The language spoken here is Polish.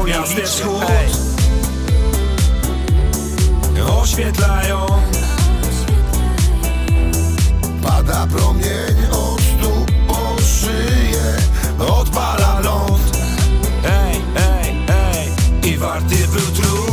gwiazdy wschód oświetlają. Pada promień od stóp po szyję, odpala ląd. Ej, ej, ej, i warty był trud.